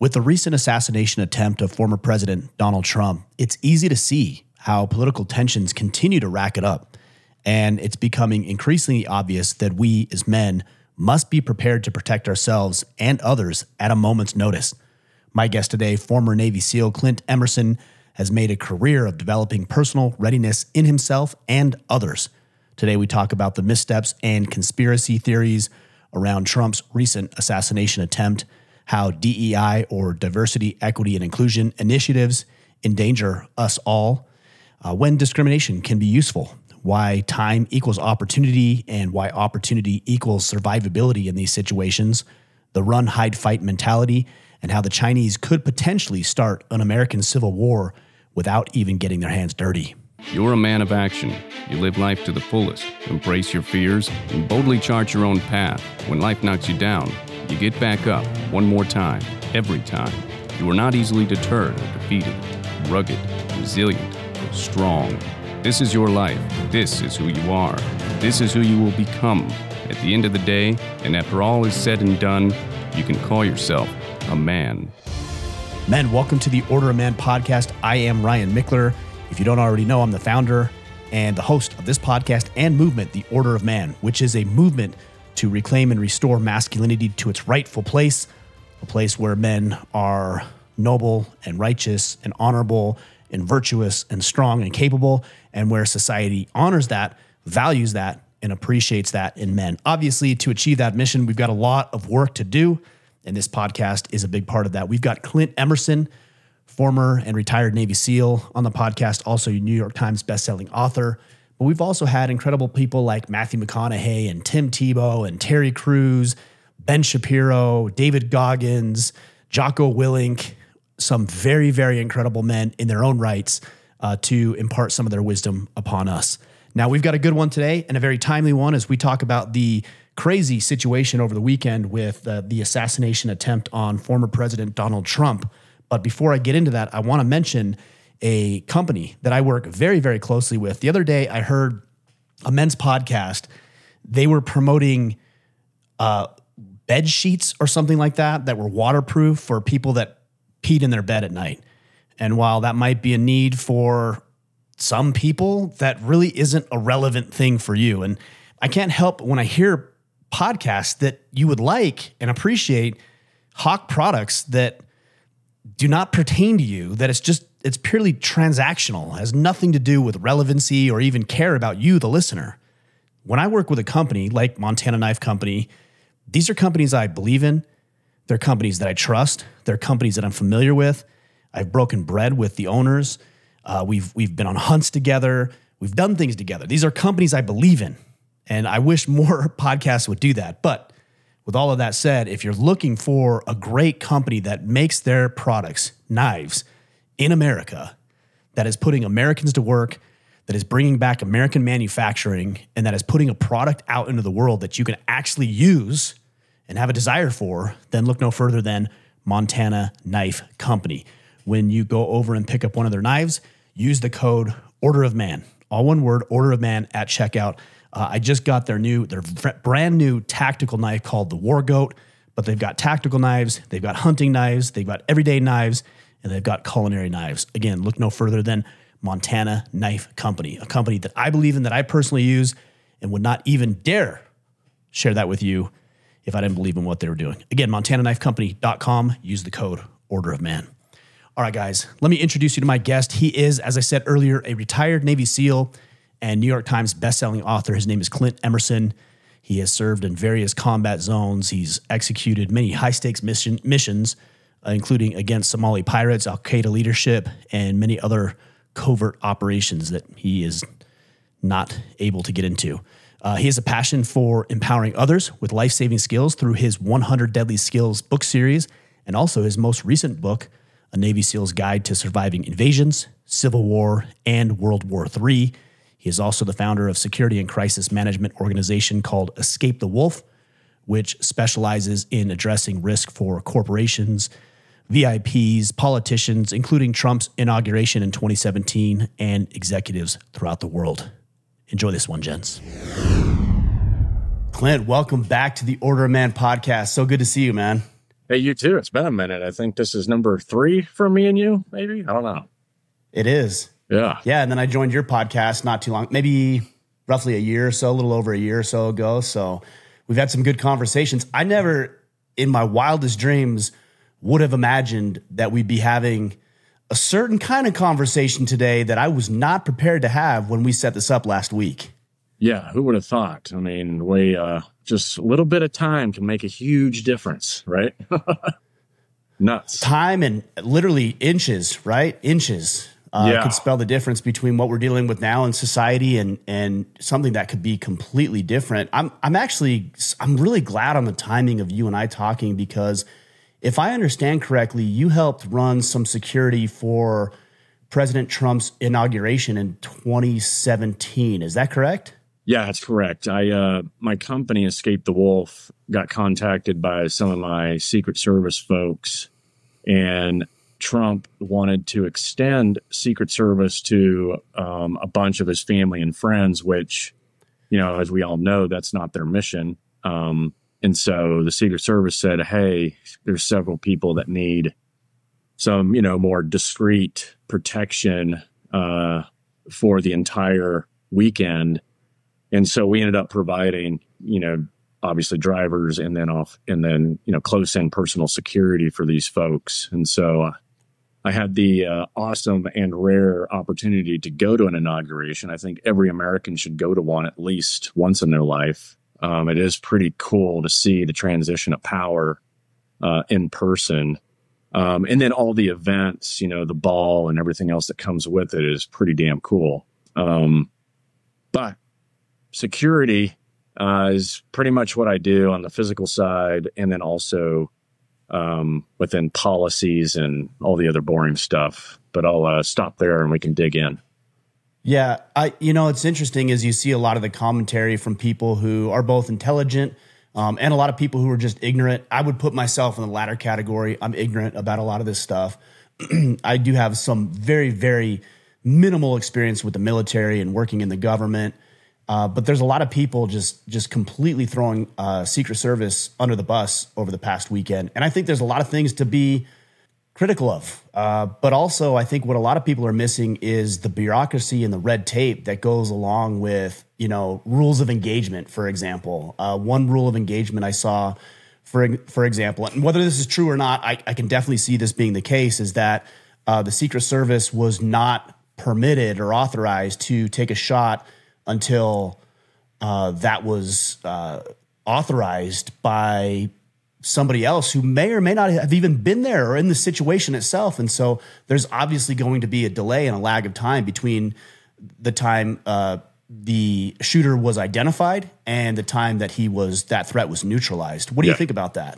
With the recent assassination attempt of former President Donald Trump, it's easy to see how political tensions continue to rack it up. And it's becoming increasingly obvious that we as men must be prepared to protect ourselves and others at a moment's notice. My guest today, former Navy SEAL Clint Emerson, has made a career of developing personal readiness in himself and others. Today, we talk about the missteps and conspiracy theories around Trump's recent assassination attempt, how DEI or diversity, equity, and inclusion initiatives endanger us all, when discrimination can be useful, why time equals opportunity and why opportunity equals survivability in these situations, the run, hide, fight mentality, and how the Chinese could potentially start an American civil war without even getting their hands dirty. You're a man of action. You live life to the fullest, embrace your fears, and boldly chart your own path. When life knocks you down, you get back up one more time, every time. You are not easily deterred or defeated. Rugged, resilient, strong. This is your life. This is who you are. This is who you will become. At the end of the day, and after all is said and done, you can call yourself a man. Men, welcome to the Order of Man podcast. I am Ryan Mickler. If you don't already know, I'm the founder and the host of this podcast and movement, the Order of Man, which is a movement to reclaim and restore masculinity to its rightful place, a place where men are noble and righteous and honorable and virtuous and strong and capable, and where society honors that, values that, and appreciates that in men. Obviously, to achieve that mission, we've got a lot of work to do, and this podcast is a big part of that. We've got Clint Emerson, former and retired Navy SEAL, on the podcast, also a New York Times bestselling author. But we've also had incredible people like Matthew McConaughey and Tim Tebow and Terry Crews, Ben Shapiro, David Goggins, Jocko Willink, some very, very incredible men in their own rights to impart some of their wisdom upon us. Now, we've got a good one today and a very timely one as we talk about the crazy situation over the weekend with the assassination attempt on former President Donald Trump. But before I get into that, I want to mention a company that I work very, very closely with. The other day, I heard a men's podcast. They were promoting bed sheets or something like that were waterproof for people that peed in their bed at night. And while that might be a need for some people, that really isn't a relevant thing for you. And I can't help when I hear podcasts that you would like and appreciate hawk products that do not pertain to you, that it's purely transactional, has nothing to do with relevancy or even care about you, the listener. When I work with a company like Montana Knife Company, these are companies I believe in. They're companies that I trust. They're companies that I'm familiar with. I've broken bread with the owners. We've been on hunts together. We've done things together. These are companies I believe in, and I wish more podcasts would do that. But with all of that said, if you're looking for a great company that makes their products, knives, in America, that is putting Americans to work, that is bringing back American manufacturing, and that is putting a product out into the world that you can actually use and have a desire for, then look no further than Montana Knife Company. When you go over and pick up one of their knives, use the code Order of Man, all one word, Order of Man at checkout. I just got their brand new tactical knife called the War Goat, but they've got tactical knives, they've got hunting knives, they've got everyday knives, and they've got culinary knives. Again, look no further than Montana Knife Company, a company that I believe in, that I personally use, and would not even dare share that with you if I didn't believe in what they were doing. Again, montanaknifecompany.com, use the code Order of Man. All right, guys, let me introduce you to my guest. He is, as I said earlier, a retired Navy SEAL and New York Times bestselling author. His name is Clint Emerson. He has served in various combat zones. He's executed many high-stakes missions, including against Somali pirates, Al-Qaeda leadership, and many other covert operations that he is not able to get into. He has a passion for empowering others with life-saving skills through his 100 Deadly Skills book series, and also his most recent book, A Navy SEAL's Guide to Surviving Invasions, Civil War, and World War III. He is also the founder of security and crisis management organization called Escape the Wolf, which specializes in addressing risk for corporations, VIPs, politicians, including Trump's inauguration in 2017, and executives throughout the world. Enjoy this one, gents. Clint, welcome back to the Order of Man podcast. So good to see you, man. Hey, you too. It's been a minute. I think this is number 3 for me and you, maybe. I don't know. It is. Yeah. Yeah. And then I joined your podcast not too long, maybe roughly a year or so, a little over a year or so ago. So we've had some good conversations. I never, in my wildest dreams, would have imagined that we'd be having a certain kind of conversation today that I was not prepared to have when we set this up last week. Yeah. Who would have thought? I mean, just a little bit of time can make a huge difference, right? Nuts. Time and literally inches, right? Inches. Could spell the difference between what we're dealing with now in society and something that could be completely different. I'm really glad on the timing of you and I talking, because if I understand correctly, you helped run some security for President Trump's inauguration in 2017. Is that correct? Yeah, that's correct. My company, Escape the Wolf, got contacted by some of my Secret Service folks, and Trump wanted to extend Secret Service to a bunch of his family and friends, which, as we all know, that's not their mission. And so the Secret Service said, hey, there's several people that need some, more discreet protection for the entire weekend. And so we ended up providing, obviously drivers and then close in personal security for these folks. And so I had the awesome and rare opportunity to go to an inauguration. I think every American should go to one at least once in their life. It is pretty cool to see the transition of power in person. And then all the events, the ball and everything else that comes with it is pretty damn cool. But security is pretty much what I do on the physical side, and then also within policies and all the other boring stuff. But I'll stop there and we can dig in. Yeah. It's interesting as you see a lot of the commentary from people who are both intelligent and a lot of people who are just ignorant. I would put myself in the latter category. I'm ignorant about a lot of this stuff. I do have some very, very minimal experience with the military and working in the government. But there's a lot of people just completely throwing Secret Service under the bus over the past weekend. And I think there's a lot of things to be critical of. But also, I think what a lot of people are missing is the bureaucracy and the red tape that goes along with, rules of engagement, for example. One rule of engagement I saw, for example, and whether this is true or not, I can definitely see this being the case, is that the Secret Service was not permitted or authorized to take a shot until that was authorized by somebody else who may or may not have even been there or in the situation itself. And so there's obviously going to be a delay and a lag of time between the time the shooter was identified and the time that that threat was neutralized. What do you think about that?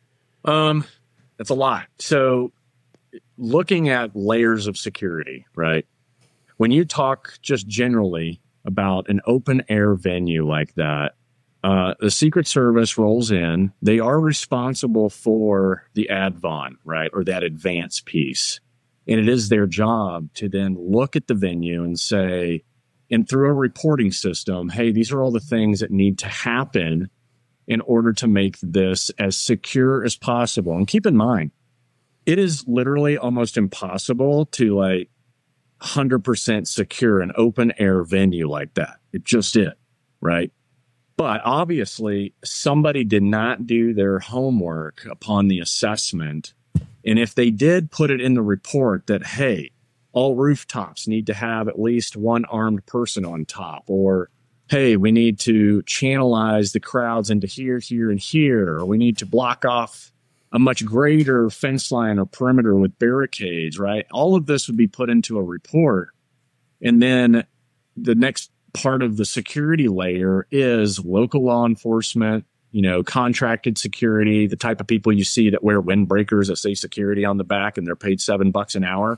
That's a lot. So looking at layers of security, right? When you talk just generally about an open air venue like that, the Secret Service rolls in. They are responsible for the advon, right? Or that advance piece. And it is their job to then look at the venue and say, and through a reporting system, hey, these are all the things that need to happen in order to make this as secure as possible. And keep in mind, it is literally almost impossible to 100% secure an open air venue like that. It just is, right? But obviously, somebody did not do their homework upon the assessment. And if they did put it in the report that, hey, all rooftops need to have at least one armed person on top, or, hey, we need to channelize the crowds into here, here, and here, or we need to block off a much greater fence line or perimeter with barricades, right? All of this would be put into a report. And then the next part of the security layer is local law enforcement, contracted security, the type of people you see that wear windbreakers that say security on the back and they're paid $7 an hour.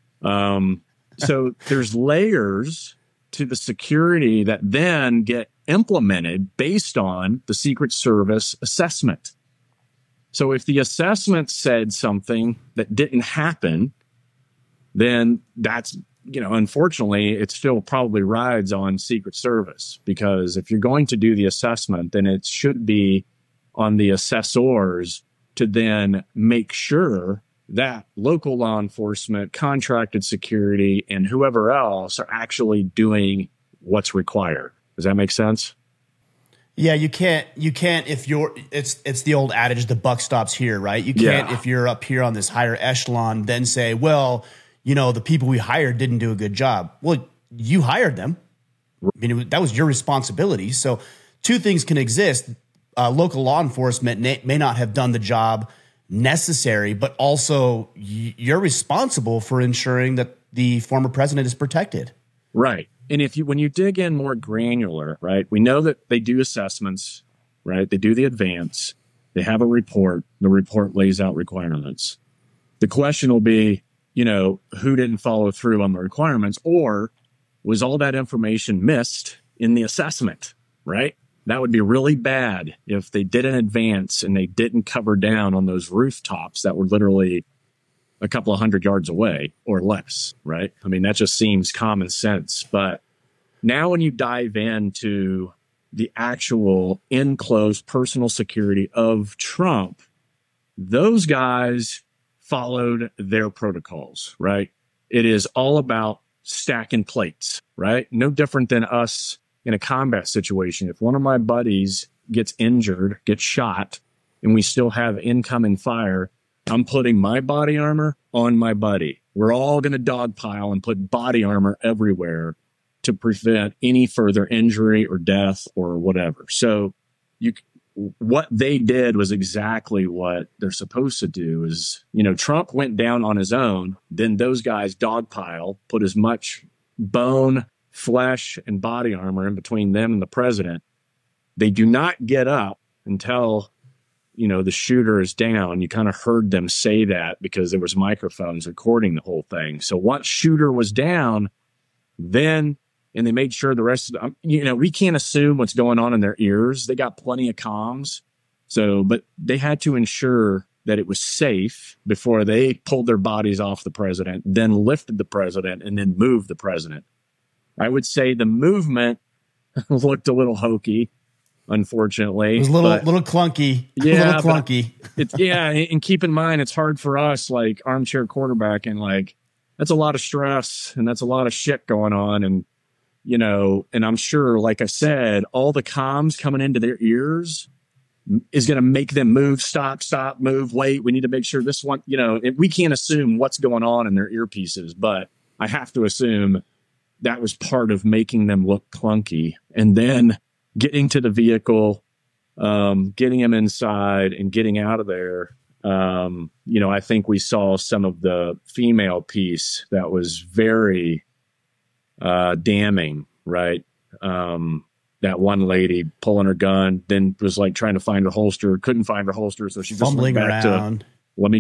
So there's layers to the security that then get implemented based on the Secret Service assessment. So if the assessment said something that didn't happen, then that's, unfortunately, it still probably rides on Secret Service, because if you're going to do the assessment, then it should be on the assessors to then make sure that local law enforcement, contracted security, and whoever else are actually doing what's required. Does that make sense? Yeah, you can't if you're it's the old adage, the buck stops here, right? You can't if you're up here on this higher echelon then say, well, the people we hired didn't do a good job. Well, you hired them. I mean, that was your responsibility. So two things can exist. Local law enforcement may not have done the job necessary, but also you're responsible for ensuring that the former president is protected. Right. And when you dig in more granular, right, we know that they do assessments, right? They do the advance. They have a report. The report lays out requirements. The question will be, who didn't follow through on the requirements, or was all that information missed in the assessment, right? That would be really bad if they did an advance and they didn't cover down on those rooftops that were literally a couple of 100 yards away or less, right? I mean, that just seems common sense. But now when you dive into the actual enclosed personal security of Trump, those guys followed their protocols, right? It is all about stacking plates, right? No different than us in a combat situation. If one of my buddies gets injured, gets shot, and we still have incoming fire, I'm putting my body armor on my buddy. We're all going to dogpile and put body armor everywhere to prevent any further injury or death or whatever. So what they did was exactly what they're supposed to do. Is, Trump went down on his own. Then those guys dogpile, put as much bone, flesh, and body armor in between them and the president. They do not get up until the shooter is down. You kind of heard them say that because there was microphones recording the whole thing. So once shooter was down, and they made sure the rest of we can't assume what's going on in their ears. They got plenty of comms. But they had to ensure that it was safe before they pulled their bodies off the president, then lifted the president, and then moved the president. I would say the movement looked a little hokey. Unfortunately, it was a little clunky. Yeah, a little clunky. And keep in mind, it's hard for us, like armchair quarterback, and like that's a lot of stress and that's a lot of shit going on, and and I'm sure, like I said, all the comms coming into their ears is going to make them move, stop, move, wait. We need to make sure this one, we can't assume what's going on in their earpieces, but I have to assume that was part of making them look clunky, and then getting to the vehicle, getting him inside and getting out of there. I think we saw some of the female piece that was very damning, right? That one lady pulling her gun, then was like trying to find her holster, couldn't find her holster. So she just fumbling went back around. Let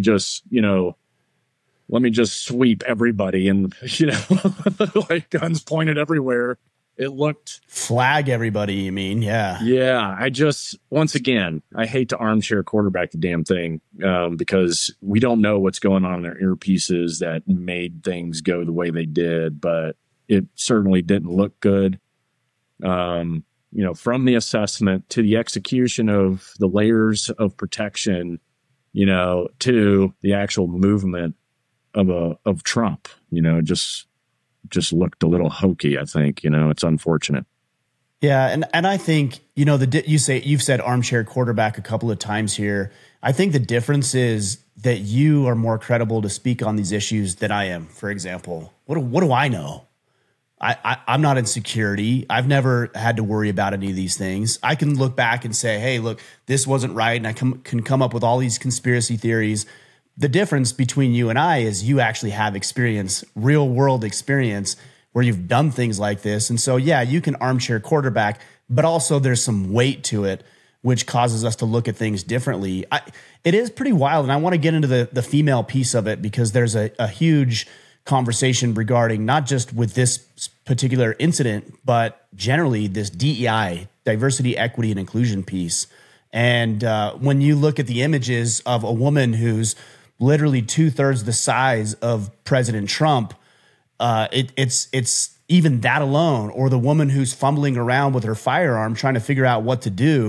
me just sweep everybody, and, like guns pointed everywhere. It looked flag everybody. You mean? Yeah. Yeah. Once again, I hate to armchair quarterback the damn thing, because we don't know what's going on in their earpieces that made things go the way they did, but it certainly didn't look good. From the assessment to the execution of the layers of protection, to the actual movement of Trump, just looked a little hokey. I think, it's unfortunate. Yeah. And I think, you've said armchair quarterback a couple of times here. I think the difference is that you are more credible to speak on these issues than I am. For example, what do I know? I'm not in security. I've never had to worry about any of these things. I can look back and say, hey, look, this wasn't right. And I can come up with all these conspiracy theories. The difference between you and I is you actually have experience, real world experience, where you've done things like this. And so, yeah, you can armchair quarterback, but also there's some weight to it, which causes us to look at things differently. It is pretty wild. And I want to get into the female piece of it, because there's a huge conversation regarding not just with this particular incident, but generally this DEI, diversity, equity, and inclusion piece. And when you look at the images of a woman who's literally 2/3 the size of President Trump, it's even that alone, or the woman who's fumbling around with her firearm trying to figure out what to do.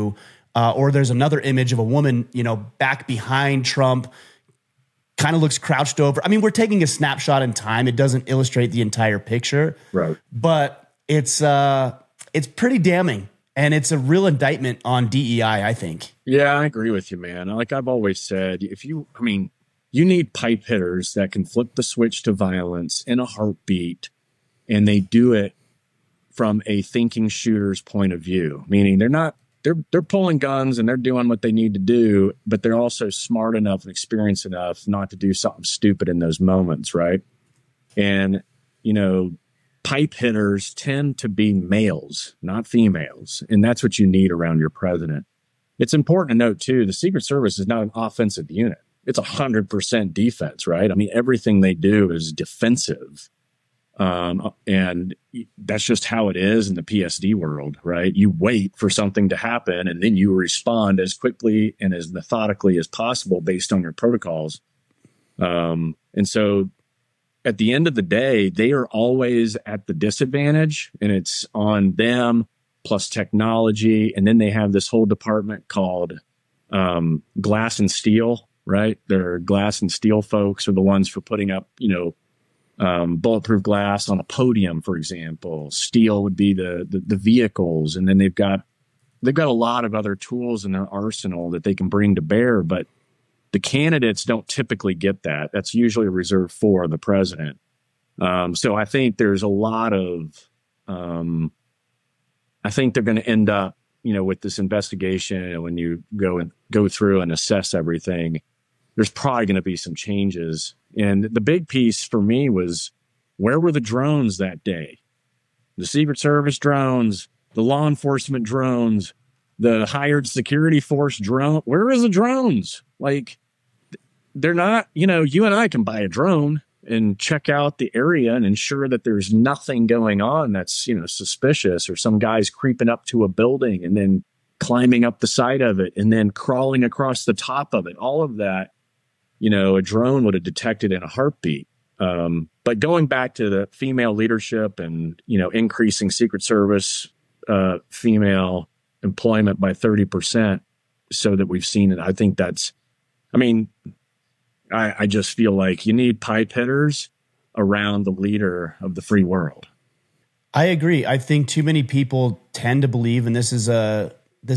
Or there's another image of a woman, back behind Trump, kind of looks crouched over. I mean, we're taking a snapshot in time. It doesn't illustrate the entire picture, right? But it's pretty damning, and it's a real indictment on DEI, I think. Yeah, I agree with you, man. Like I've always said, you need pipe hitters that can flip the switch to violence in a heartbeat, and they do it from a thinking shooter's point of view, meaning they're pulling guns and they're doing what they need to do, but they're also smart enough and experienced enough not to do something stupid in those moments, right? And, pipe hitters tend to be males, not females, and that's what you need around your president. It's important to note, too, the Secret Service is not an offensive unit. It's 100% defense, right? I mean, everything they do is defensive. And that's just how it is in the PSD world, right? You wait for something to happen and then you respond as quickly and as methodically as possible based on your protocols. And so at the end of the day, they are always at the disadvantage, and it's on them plus technology. And then they have this whole department called glass and steel, right? Their glass and steel folks are the ones for putting up, bulletproof glass on a podium, for example. Steel would be the vehicles, and then they've got a lot of other tools in their arsenal that they can bring to bear. But the candidates don't typically get that. That's usually reserved for the president. So I think there's a lot of, I think they're going to end up, with this investigation, and when you go through and assess everything, there's probably going to be some changes. And the big piece for me was, where were the drones that day? The Secret Service drones, the law enforcement drones, the hired security force drone. Where is the drones? Like, they're not, you and I can buy a drone and check out the area and ensure that there's nothing going on that's, suspicious, or some guy's creeping up to a building and then climbing up the side of it and then crawling across the top of it. All of that, a drone would have detected in a heartbeat. But going back to the female leadership and, increasing Secret Service female employment by 30% so that we've seen it, I think that's, I just feel like you need pipe hitters around the leader of the free world. I agree. I think too many people tend to believe, and this is a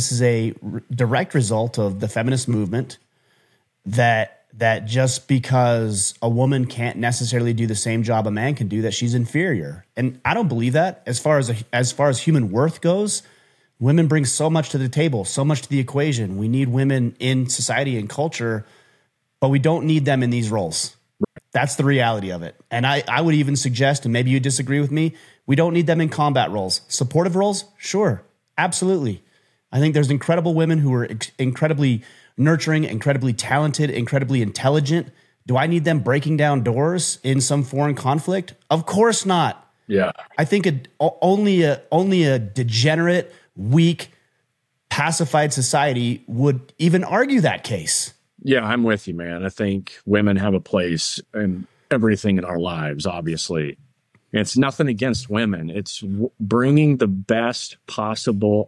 direct result of the feminist movement, that just because a woman can't necessarily do the same job a man can do, that she's inferior. And I don't believe that. As far as human worth goes, women bring so much to the table, so much to the equation. We need women in society and culture, but we don't need them in these roles. That's the reality of it. And I would even suggest, and maybe you disagree with me, we don't need them in combat roles. Supportive roles? Sure. Absolutely. I think there's incredible women who are incredibly nurturing, incredibly talented, incredibly intelligent. Do I need them breaking down doors in some foreign conflict? Of course not. Yeah. I think only a degenerate, weak, pacified society would even argue that case. Yeah, I'm with you, man. I think women have a place in everything in our lives, obviously. And it's nothing against women. It's bringing the best possible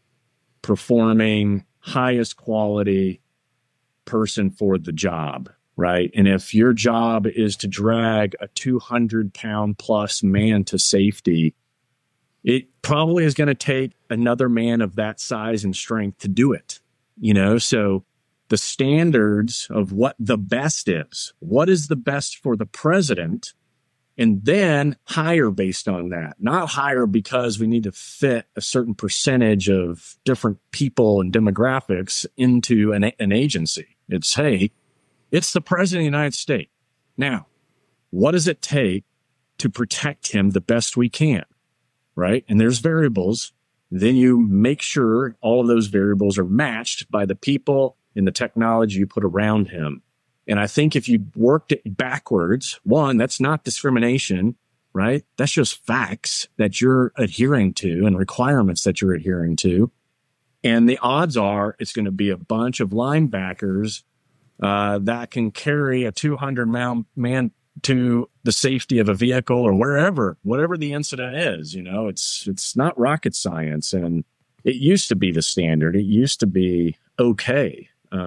performing, highest quality person for the job, right? And if your job is to drag a 200-pound plus man to safety, it probably is going to take another man of that size and strength to do it, So the standards of what the best is, what is the best for the president, and then hire based on that. Not hire because we need to fit a certain percentage of different people and demographics into an agency. It's, hey, it's the president of the United States. Now, what does it take to protect him the best we can, right? And there's variables. Then you make sure all of those variables are matched by the people and the technology you put around him. And I think if you worked it backwards, one, that's not discrimination, right? That's just facts that you're adhering to and requirements that you're adhering to. And the odds are it's going to be a bunch of linebackers that can carry a 200-pound man to the safety of a vehicle or whatever the incident is. It's not rocket science. And it used to be the standard. It used to be okay.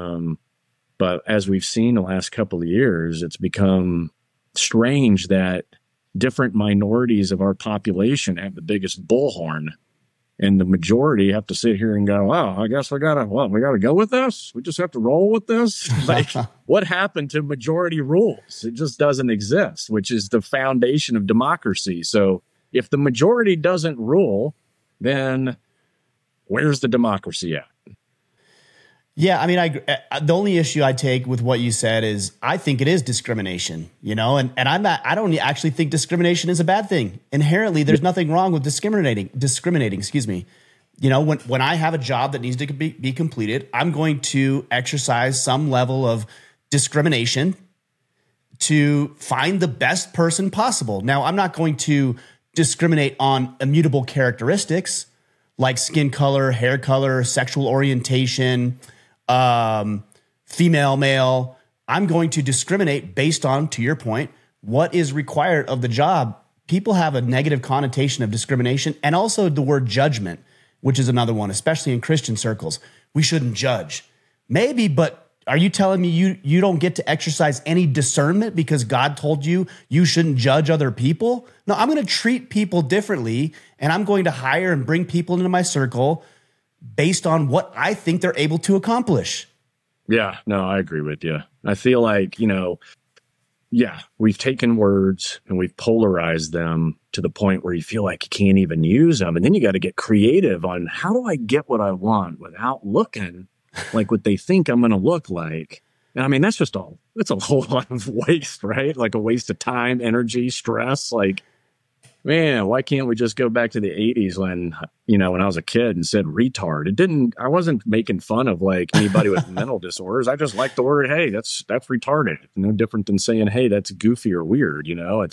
But as we've seen the last couple of years, it's become strange that different minorities of our population have the biggest bullhorn, and the majority have to sit here and go, "Oh, I guess we gotta go with this. We just have to roll with this." Like, what happened to majority rules? It just doesn't exist, which is the foundation of democracy. So if the majority doesn't rule, then where's the democracy at? Yeah, I mean, the only issue I take with what you said is I think it is discrimination, and I don't actually think discrimination is a bad thing. Inherently, there's nothing wrong with discriminating, excuse me. When I have a job that needs to be completed, I'm going to exercise some level of discrimination to find the best person possible. Now, I'm not going to discriminate on immutable characteristics like skin color, hair color, sexual orientation, female, male. I'm going to discriminate based on, to your point, what is required of the job. People have a negative connotation of discrimination, and also the word judgment, which is another one, especially in Christian circles. We shouldn't judge. Maybe, but are you telling me you don't get to exercise any discernment because God told you shouldn't judge other people? No, I'm going to treat people differently, and I'm going to hire and bring people into my circle based on what I think they're able to accomplish. Yeah, no, I agree with you. I feel like, we've taken words and we've polarized them to the point where you feel like you can't even use them. And then you got to get creative on how do I get what I want without looking like what they think I'm going to look like. And I mean, that's a whole lot of waste, right? Like a waste of time, energy, stress. Like, man, why can't we just go back to the 80s when I was a kid and said retard? I wasn't making fun of like anybody with mental disorders. I just like the word, hey, that's retarded. It's no different than saying, hey, that's goofy or weird.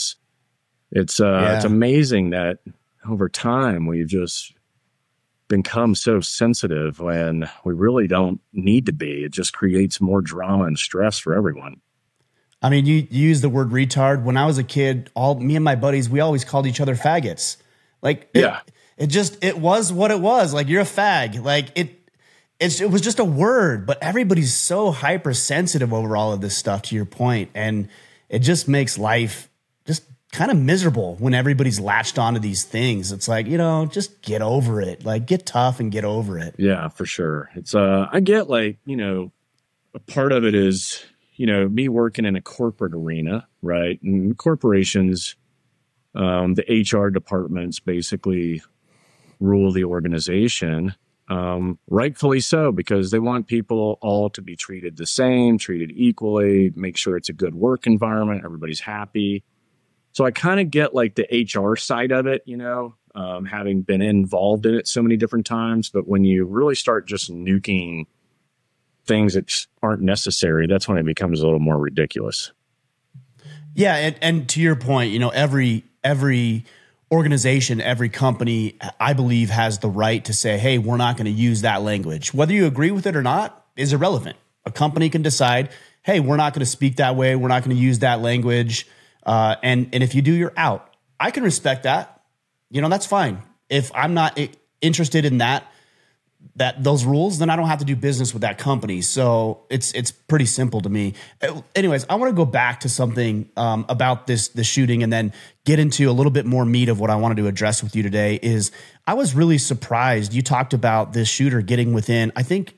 It's amazing that over time we've just become so sensitive when we really don't need to be. It just creates more drama and stress for everyone. I mean, you use the word retard. When I was a kid, me and my buddies, we always called each other faggots. Like, it was what it was. Like, you're a fag. Like, it was just a word, but everybody's so hypersensitive over all of this stuff, to your point. And it just makes life just kind of miserable when everybody's latched onto these things. It's like, just get over it. Like, get tough and get over it. Yeah, for sure. It's, I get like, a part of it is, me working in a corporate arena, right? And corporations, the HR departments basically rule the organization, rightfully so, because they want people all to be treated the same, treated equally, make sure it's a good work environment, everybody's happy. So I kind of get like the HR side of it, having been involved in it so many different times. But when you really start just nuking things that aren't necessary, that's when it becomes a little more ridiculous. Yeah, and to your point, every organization, every company, I believe, has the right to say, hey, we're not going to use that language. Whether you agree with it or not is irrelevant. A company can decide, hey, we're not going to speak that way. We're not going to use that language. And if you do, you're out. I can respect that. That's fine. If I'm not interested in those rules, then I don't have to do business with that company. So it's pretty simple to me. Anyways, I want to go back to something about the shooting and then get into a little bit more meat of what I wanted to address with you today. Is I was really surprised. You talked about this shooter getting within, I think,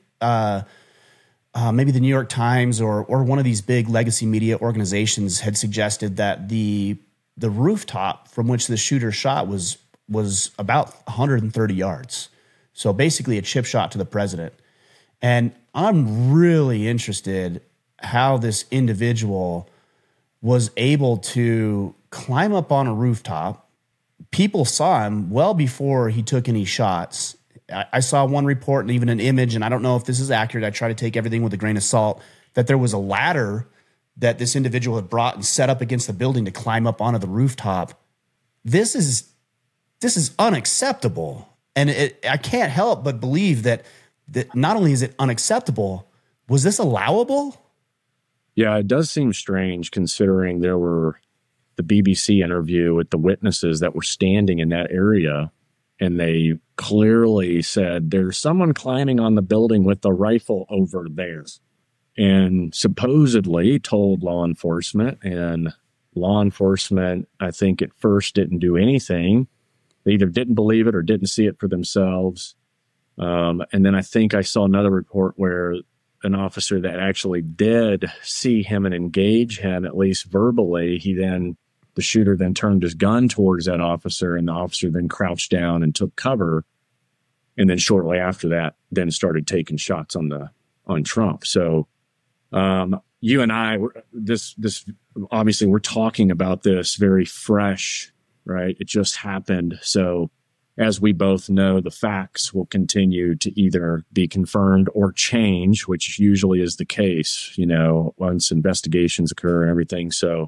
maybe the New York Times or one of these big legacy media organizations had suggested that the rooftop from which the shooter shot was about 130 yards. So basically a chip shot to the president. And I'm really interested how this individual was able to climb up on a rooftop. People saw him well before he took any shots. I saw one report and even an image, and I don't know if this is accurate. I try to take everything with a grain of salt, that there was a ladder that this individual had brought and set up against the building to climb up onto the rooftop. This is unacceptable. And I can't help but believe that not only is it unacceptable, was this allowable? Yeah, it does seem strange considering the BBC interview with the witnesses that were standing in that area. and they clearly said, there's someone climbing on the building with a rifle over there. And supposedly told law enforcement, and law enforcement, I think at first didn't do anything. They either didn't believe it or didn't see it for themselves. And then I think I saw another report where an officer that actually did see him and engage him, at least verbally, the shooter then turned his gun towards that officer, and the officer then crouched down and took cover. And then shortly after that, then started taking shots on Trump. So, you and I, this obviously we're talking about this very fresh, right? It just happened. So as we both know, the facts will continue to either be confirmed or change, which usually is the case, once investigations occur and everything. So,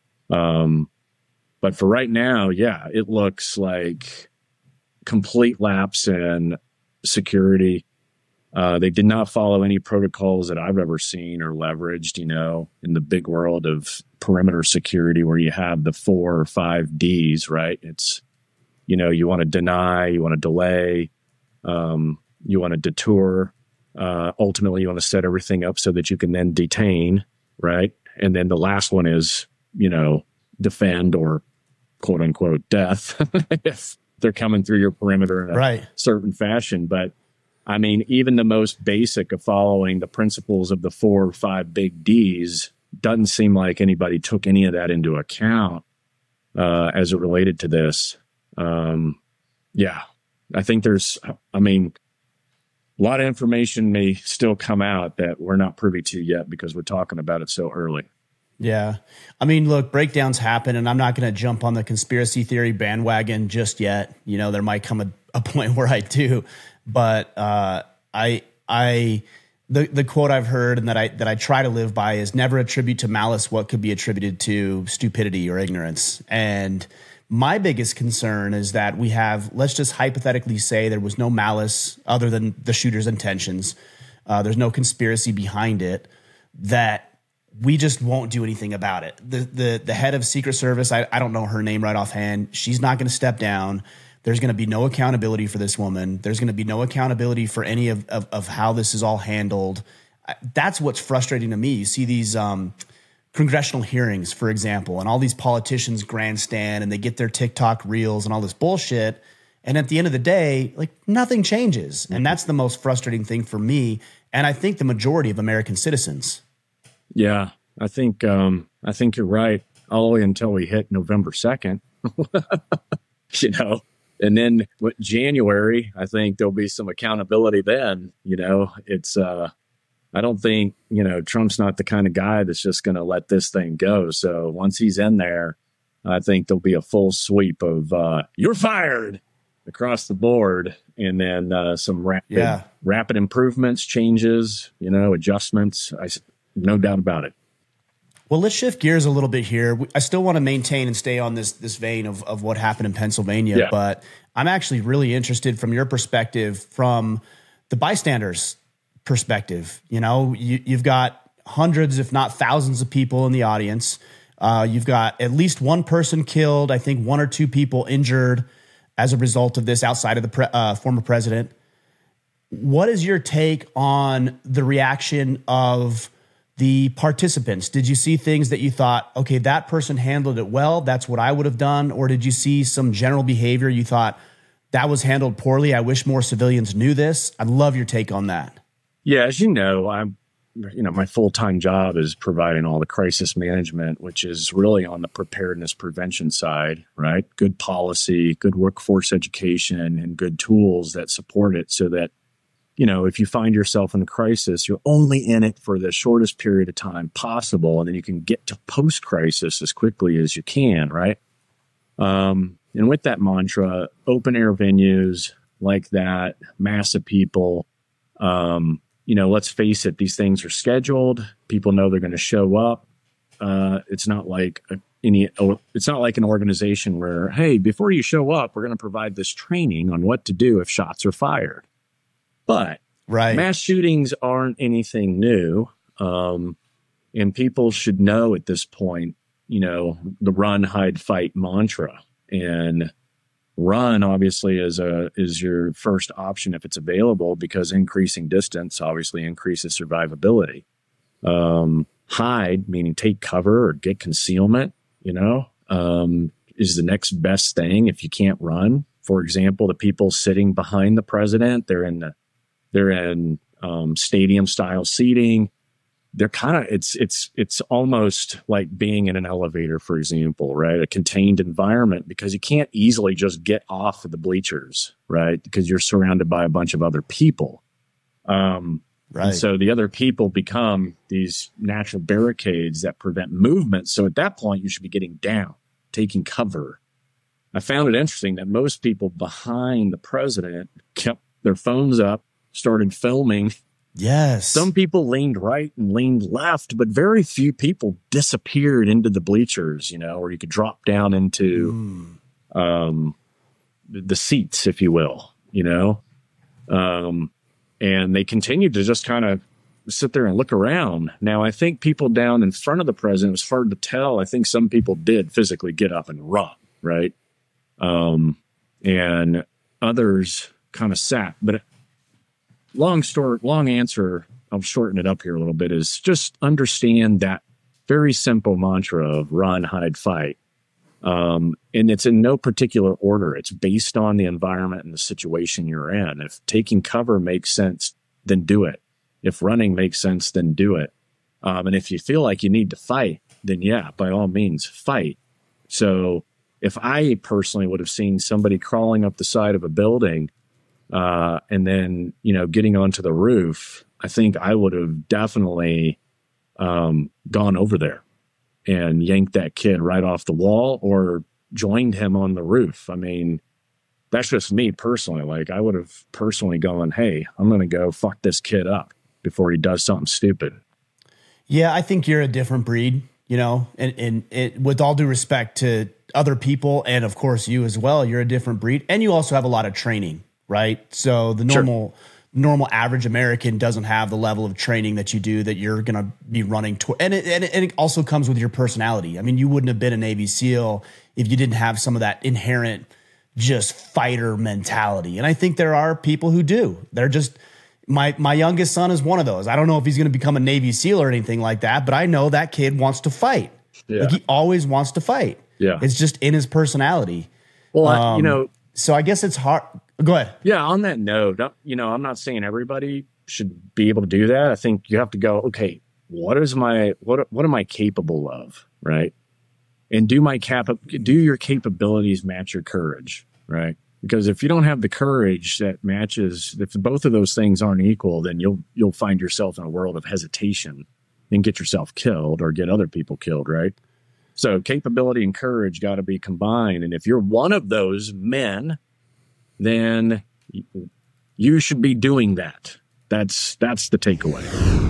but for right now, yeah, it looks like complete lapse in security. They did not follow any protocols that I've ever seen or leveraged, in the big world of perimeter security, where you have the 4 or 5 Ds, right? It's, you want to deny, you want to delay, you want to detour. Ultimately, you want to set everything up so that you can then detain, right? And then the last one is, defend or quote unquote death if they're coming through your perimeter in a certain fashion. But I mean, even the most basic of following the principles of the 4 or 5 big Ds doesn't seem like anybody took any of that into account as it related to this. Yeah, I think a lot of information may still come out that we're not privy to yet because we're talking about it so early. Yeah. I mean, look, breakdowns happen, and I'm not going to jump on the conspiracy theory bandwagon just yet. There might come a point where I do. But the quote I've heard and that I try to live by is never attribute to malice what could be attributed to stupidity or ignorance. And my biggest concern is that let's just hypothetically say there was no malice other than the shooter's intentions. There's no conspiracy behind it, that we just won't do anything about it. The head of Secret Service, I don't know her name right offhand. She's not going to step down. There's going to be no accountability for this woman. There's going to be no accountability for any of how this is all handled. That's what's frustrating to me. You see these congressional hearings, for example, and all these politicians grandstand and they get their TikTok reels and all this bullshit. And at the end of the day, like, nothing changes. And that's the most frustrating thing for me. And I think the majority of American citizens. Yeah, I think you're right. All the way until we hit November 2nd, and then January, I think there'll be some accountability then. It's, I don't think, Trump's not the kind of guy that's just going to let this thing go. So once he's in there, I think there'll be a full sweep of you're fired across the board. And then some rapid improvements, changes, adjustments. No doubt about it. Well, let's shift gears a little bit here. I still want to maintain and stay on this vein of what happened in Pennsylvania, but I'm actually really interested from your perspective, from the bystanders' perspective. You've got hundreds, if not thousands of people in the audience. You've got at least one person killed, I think 1 or 2 people injured as a result of this outside of the former president. What is your take on the reaction of the participants? Did you see things that you thought, okay, that person handled it well, that's what I would have done? Or did you see some general behavior you thought that was handled poorly? I wish more civilians knew this. I'd love your take on that. Yeah, as you know, my full-time job is providing all the crisis management, which is really on the preparedness prevention side, right? Good policy, good workforce education, and good tools that support it so that, if you find yourself in a crisis, you're only in it for the shortest period of time possible, and then you can get to post-crisis as quickly as you can, right? And with that mantra, open air venues like that, massive people, let's face it, these things are scheduled. People know they're going to show up. It's not like an organization where, hey, before you show up, we're going to provide this training on what to do if shots are fired. But mass shootings aren't anything new. And people should know at this point, the run, hide, fight mantra. And Run obviously is your first option if it's available, because increasing distance obviously increases survivability. Hide, meaning take cover or get concealment, is the next best thing if you can't run. For example, the people sitting behind the president, they're in stadium style seating. They're kind of, it's almost like being in an elevator, for example, right? A contained environment, because you can't easily just get off of the bleachers, right? Because you're surrounded by a bunch of other people. Right. And so the other people become these natural barricades that prevent movement. So at that point, you should be getting down, taking cover. I found it interesting that most people behind the president kept their phones up, started filming. Yes. Some people leaned right and leaned left, but very few people disappeared into the bleachers, or you could drop down into the seats, if you will, and they continued to just kind of sit there and look around. Now, I think people down in front of the president, it was hard to tell. I think some people did physically get up and run, right? And others kind of sat. But long answer, I'll shorten it up here a little bit, is just understand that very simple mantra of run, hide, fight. And it's in no particular order. It's based on the environment and the situation you're in. If taking cover makes sense, then do it. If running makes sense, then do it. And if you feel like you need to fight, then yeah, by all means, fight. So if I personally would have seen somebody crawling up the side of a building, and then, getting onto the roof, I think I would have definitely gone over there and yanked that kid right off the wall or joined him on the roof. I mean, that's just me personally. Like, I would have personally gone, hey, I'm going to go fuck this kid up before he does something stupid. Yeah, I think you're a different breed, and with all due respect to other people, and of course you as well, you're a different breed, and you also have a lot of training, right? So the normal average American doesn't have the level of training that you do, that you're going to be running toward. And it also comes with your personality. I mean, you wouldn't have been a Navy SEAL if you didn't have some of that inherent just fighter mentality. And I think there are people who do. They're just, my youngest son is one of those. I don't know if he's going to become a Navy SEAL or anything like that, but I know that kid wants to fight. Yeah. Like, he always wants to fight. Yeah. It's just in his personality. Well, so I guess it's hard. Go ahead. Yeah. On that note, I'm not saying everybody should be able to do that. I think you have to go, okay, what am I capable of? Right. And do your capabilities match your courage? Right. Because if you don't have the courage that matches, if both of those things aren't equal, then you'll find yourself in a world of hesitation and get yourself killed or get other people killed. Right. So capability and courage got to be combined. And if you're one of those men, then you should be doing that. That's the takeaway.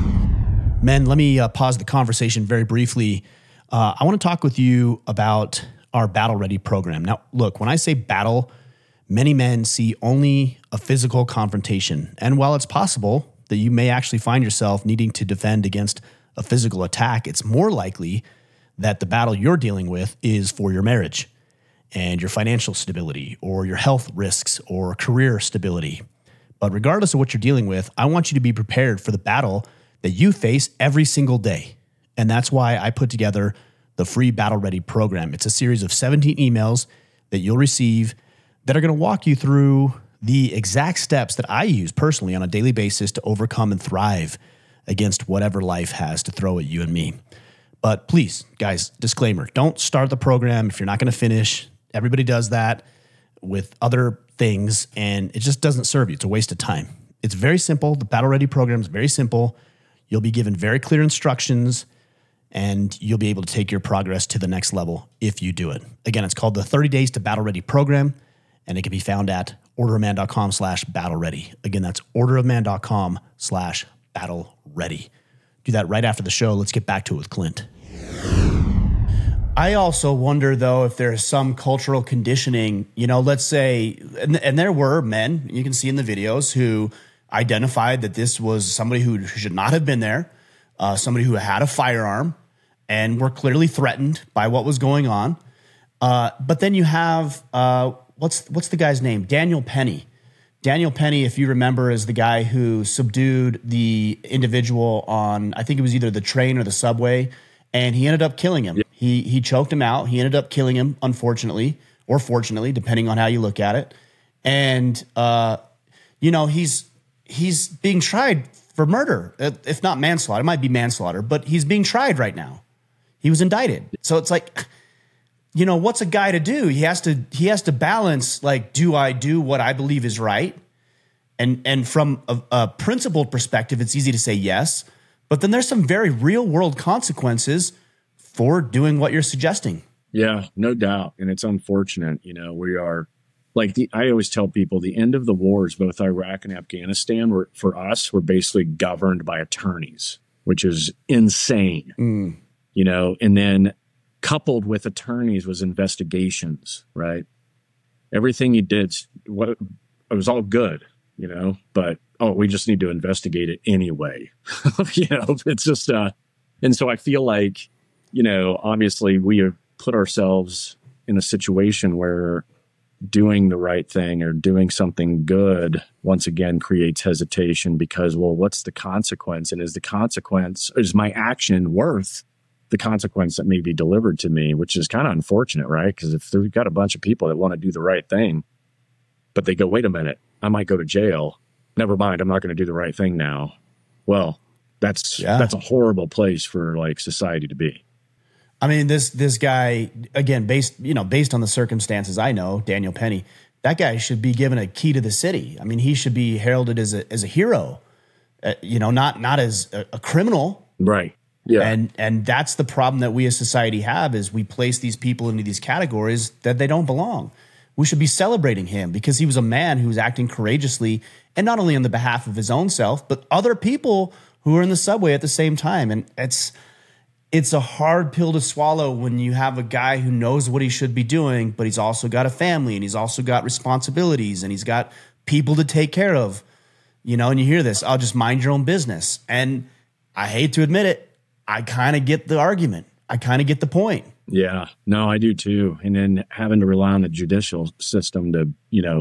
Men, let me pause the conversation very briefly. I want to talk with you about our Battle Ready program. Now, look, when I say battle, many men see only a physical confrontation. And while it's possible that you may actually find yourself needing to defend against a physical attack, it's more likely that the battle you're dealing with is for your marriage and your financial stability or your health risks or career stability. But regardless of what you're dealing with, I want you to be prepared for the battle that you face every single day. And that's why I put together the free Battle Ready program. It's a series of 17 emails that you'll receive that are going to walk you through the exact steps that I use personally on a daily basis to overcome and thrive against whatever life has to throw at you and me. But please, guys, disclaimer, don't start the program if you're not going to finish. Everybody does that with other things, and it just doesn't serve you. It's a waste of time. It's very simple. The Battle Ready program is very simple. You'll be given very clear instructions, and you'll be able to take your progress to the next level if you do it. Again, it's called the 30 Days to Battle Ready program, and it can be found at orderofman.com/battle ready. Again, that's orderofman.com/battle ready. Do that right after the show. Let's get back to it with Clint. I also wonder, though, if there's some cultural conditioning, let's say, and there were men, you can see in the videos, who identified that this was somebody who should not have been there, somebody who had a firearm and were clearly threatened by what was going on. But then you have what's the guy's name? Daniel Penny. Daniel Penny, if you remember, is the guy who subdued the individual on, I think it was either the train or the subway, and he ended up killing him. Yeah. He choked him out. He ended up killing him, unfortunately, or fortunately, depending on how you look at it. And he's being tried for murder, if not manslaughter. It might be manslaughter, but he's being tried right now. He was indicted. So it's like, what's a guy to do? He has to balance, like, do I do what I believe is right? And from a principled perspective, it's easy to say yes, but then there's some very real world consequences for doing what you're suggesting. Yeah, no doubt. And it's unfortunate. We are I always tell people the end of the wars, both Iraq and Afghanistan, were basically governed by attorneys, which is insane. And then coupled with attorneys was investigations, right? Everything you did, it was all good, but, we just need to investigate it anyway. It's just, and so I feel like, obviously we have put ourselves in a situation where doing the right thing or doing something good once again creates hesitation because, well, what's the consequence? And is my action worth the consequence that may be delivered to me, which is kind of unfortunate, right? Because if we've got a bunch of people that want to do the right thing, but they go, wait a minute, I might go to jail. Never mind, I'm not going to do the right thing now. Well, that's a horrible place for society to be. I mean, this guy, again, based on the circumstances I know, Daniel Penny, that guy should be given a key to the city. I mean, he should be heralded as a hero, not as a criminal. Right. Yeah. And that's the problem that we as society have is we place these people into these categories that they don't belong. We should be celebrating him because he was a man who was acting courageously and not only on the behalf of his own self, but other people who were in the subway at the same time. And it's a hard pill to swallow when you have a guy who knows what he should be doing, but he's also got a family and he's also got responsibilities and he's got people to take care of, and you hear this, I'll just mind your own business. And I hate to admit it, I kind of get the argument. I kind of get the point. Yeah, no, I do too. And then having to rely on the judicial system to,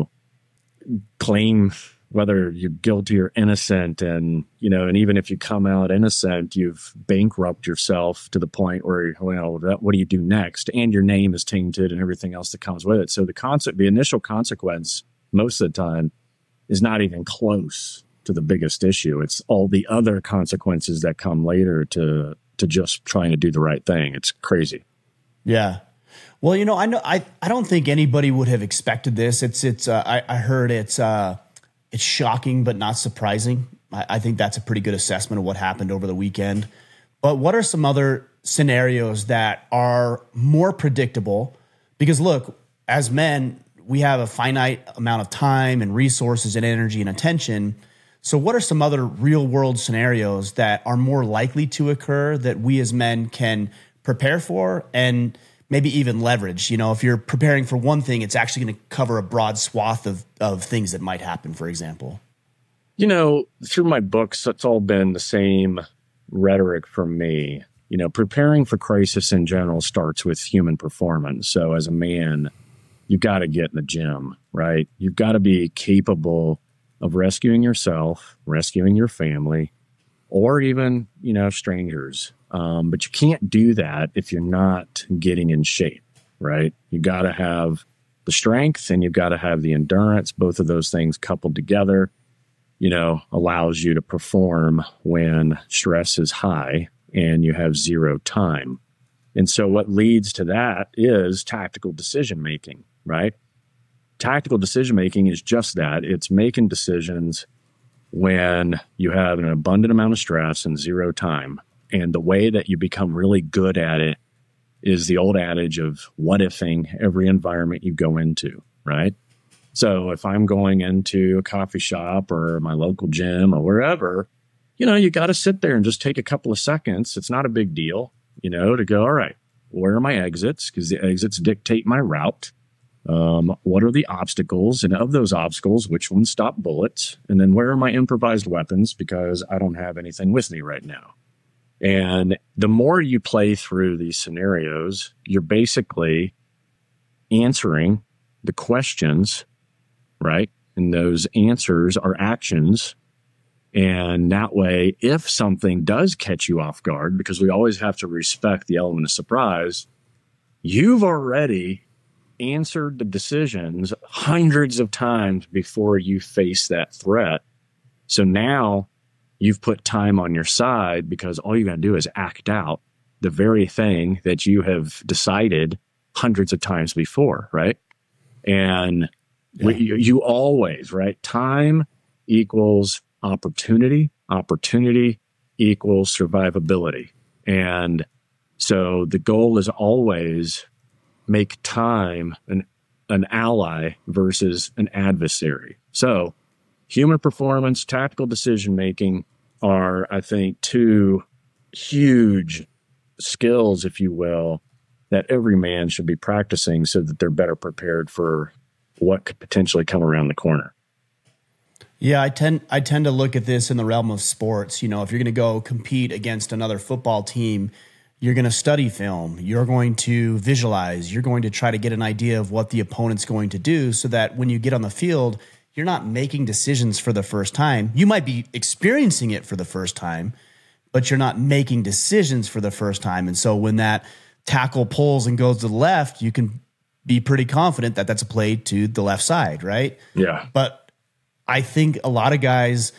claim whether you're guilty or innocent. And, and even if you come out innocent, you've bankrupted yourself to the point where, what do you do next? And your name is tainted and everything else that comes with it. So the initial consequence most of the time is not even close to the biggest issue. It's all the other consequences that come later to just trying to do the right thing. It's crazy. Yeah. Well, I don't think anybody would have expected this. I heard it's shocking, but not surprising. I think that's a pretty good assessment of what happened over the weekend. But what are some other scenarios that are more predictable? Because look, as men, we have a finite amount of time and resources and energy and attention. So what are some other real world scenarios that are more likely to occur that we as men can prepare for and maybe even leverage? If you're preparing for one thing, it's actually going to cover a broad swath of things that might happen, for example. Through my books, it's all been the same rhetoric from me. Preparing for crisis in general starts with human performance. So as a man, you've got to get in the gym, right? You've got to be capable of rescuing yourself, rescuing your family, or even, strangers. But you can't do that if you're not getting in shape, right? You got to have the strength and you've got to have the endurance. Both of those things coupled together, allows you to perform when stress is high and you have zero time. And so what leads to that is tactical decision making, right? Tactical decision making is just that. It's making decisions when you have an abundant amount of stress and zero time. And the way that you become really good at it is the old adage of what ifing every environment you go into, right? So if I'm going into a coffee shop or my local gym or wherever, you got to sit there and just take a couple of seconds. It's not a big deal, to go, all right, where are my exits? Because the exits dictate my route. What are the obstacles? And of those obstacles, which ones stop bullets? And then where are my improvised weapons? Because I don't have anything with me right now. And the more you play through these scenarios, you're basically answering the questions, right? And those answers are actions. And that way, if something does catch you off guard, because we always have to respect the element of surprise, you've already answered the decisions hundreds of times before you face that threat. So now you've put time on your side because all you got to do is act out the very thing that you have decided hundreds of times before, right? And you always, right? Time equals opportunity. Opportunity equals survivability. And so the goal is always make time an ally versus an adversary. So human performance, tactical decision-making are, I think, two huge skills, if you will, that every man should be practicing so that they're better prepared for what could potentially come around the corner. Yeah, I tend to look at this in the realm of sports. You know, if you're going to go compete against another football team, you're going to study film, you're going to visualize, you're going to try to get an idea of what the opponent's going to do so that when you get on the field, you're not making decisions for the first time. You might be experiencing it for the first time, but you're not making decisions for the first time. And so when that tackle pulls and goes to the left, you can be pretty confident that that's a play to the left side, right? Yeah. But I think a lot of guys,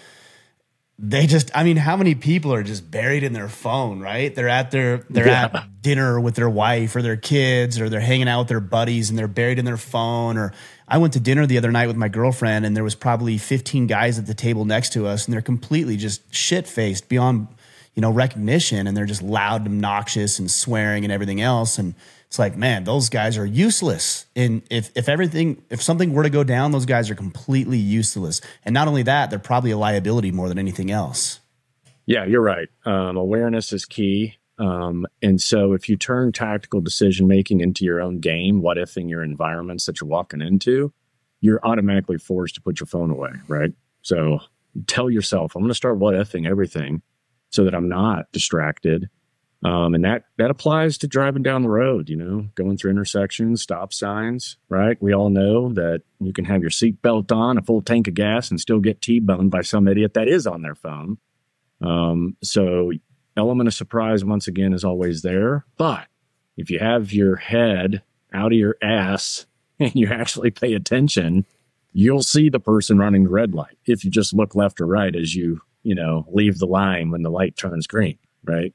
how many people are just buried in their phone, right? They're at at dinner with their wife or their kids, or they're hanging out with their buddies and they're buried in their phone. Or I went to dinner the other night with my girlfriend and there was probably 15 guys at the table next to us and they're completely just shit-faced beyond, recognition. And they're just loud, obnoxious and swearing and everything else. And it's like, man, those guys are useless. And if something were to go down, those guys are completely useless. And not only that, they're probably a liability more than anything else. Yeah, you're right. Awareness is key. And so if you turn tactical decision-making into your own game, what ifing your environments that you're walking into, you're automatically forced to put your phone away, right? So tell yourself, I'm going to start what ifing everything so that I'm not distracted. And that applies to driving down the road, going through intersections, stop signs, right? We all know that you can have your seatbelt on, a full tank of gas, and still get T-boned by some idiot that is on their phone. So element of surprise, once again, is always there. But if you have your head out of your ass and you actually pay attention, you'll see the person running the red light if you just look left or right as you leave the line when the light turns green, right?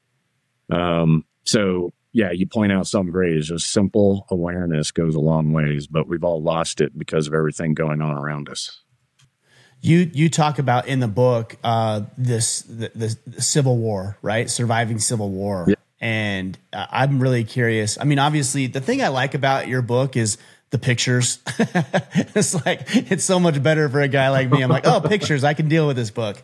So yeah, you point out something great. Is just simple awareness goes a long ways, but we've all lost it because of everything going on around us. You talk about in the book, the Civil War, right? Surviving Civil War. Yeah. And I'm really curious. I mean, obviously the thing I like about your book is the pictures. It's so much better for a guy like me. I'm like, oh, pictures, I can deal with this book.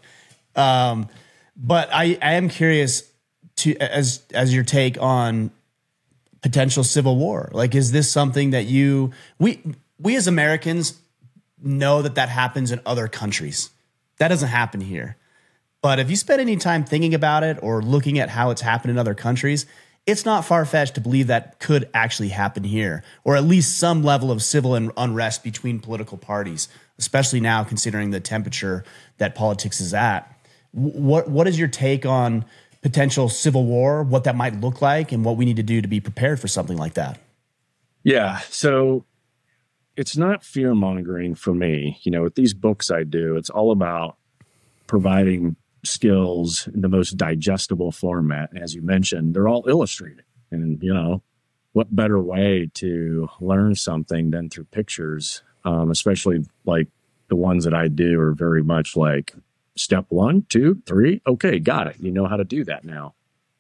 But I am curious as your take on potential civil war. Like, is this something that we as Americans know that happens in other countries? That doesn't happen here. But if you spend any time thinking about it or looking at how it's happened in other countries, it's not far-fetched to believe that could actually happen here, or at least some level of civil unrest between political parties, especially now considering the temperature that politics is at. What is your take on potential civil war, what that might look like, and what we need to do to be prepared for something like that? Yeah. So it's not fear mongering for me. With these books I do, it's all about providing skills in the most digestible format. As you mentioned, they're all illustrated. And, what better way to learn something than through pictures, especially like the ones that I do are very much like step 1, 2, 3. Okay, got it. You know how to do that now.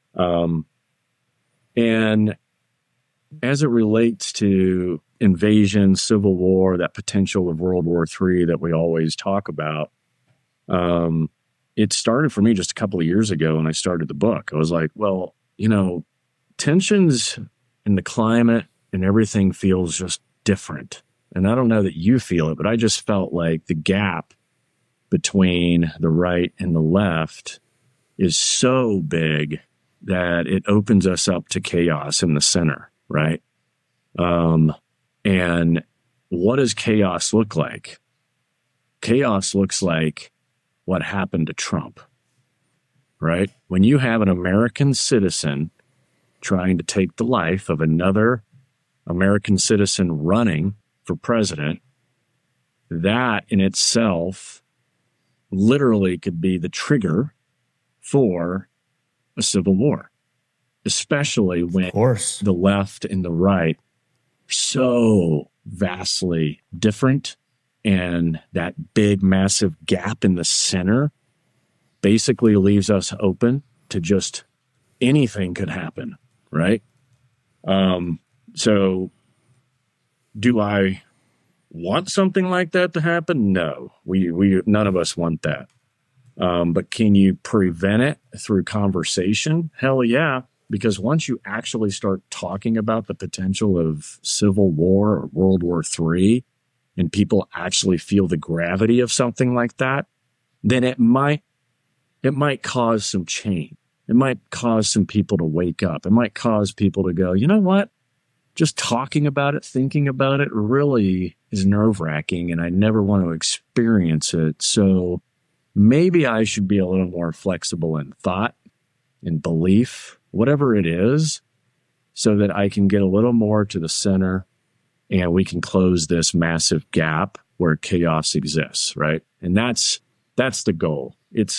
And as it relates to invasion, civil war, that potential of World War III that we always talk about, it started for me just a couple of years ago when I started the book. I was like, well, tensions in the climate and everything feels just different. And I don't know that you feel it, but I just felt like the gap between the right and the left is so big that it opens us up to chaos in the center, right? And what does chaos look like? Chaos looks like what happened to Trump, right? When you have an American citizen trying to take the life of another American citizen running for president, that in itself literally could be the trigger for a civil war, especially when the left and the right are so vastly different, and that big, massive gap in the center basically leaves us open to just anything could happen, right? So do I want something like that to happen? No, we none of us want that. But can you prevent it through conversation? Hell yeah. Because once you actually start talking about the potential of civil war or World War III, and people actually feel the gravity of something like that, then it might cause some change. It might cause some people to wake up. It might cause people to go, you know what? Just talking about it, thinking about it really is nerve-wracking, and I never want to experience it. So maybe I should be a little more flexible in thought, in belief, whatever it is, so that I can get a little more to the center and we can close this massive gap where chaos exists, right? And that's the goal.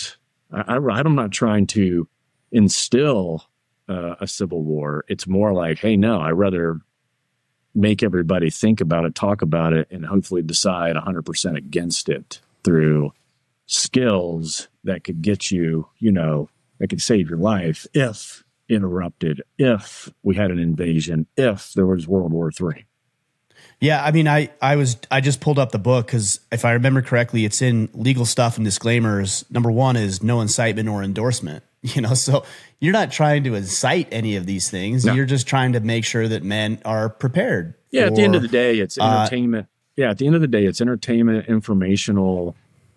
I'm not trying to instill a civil war. It's more like, hey, no, I'd rather make everybody think about it, talk about it, and hopefully decide 100% against it through skills that could get you, that could save your life if interrupted, if we had an invasion, if there was World War III. Yeah, I mean, I just pulled up the book because if I remember correctly, it's in legal stuff and disclaimers. Number one is no incitement or endorsement. So you're not trying to incite any of these things. No. You're just trying to make sure that men are prepared. Yeah, at the end of the day, it's entertainment. At the end of the day, it's entertainment, informational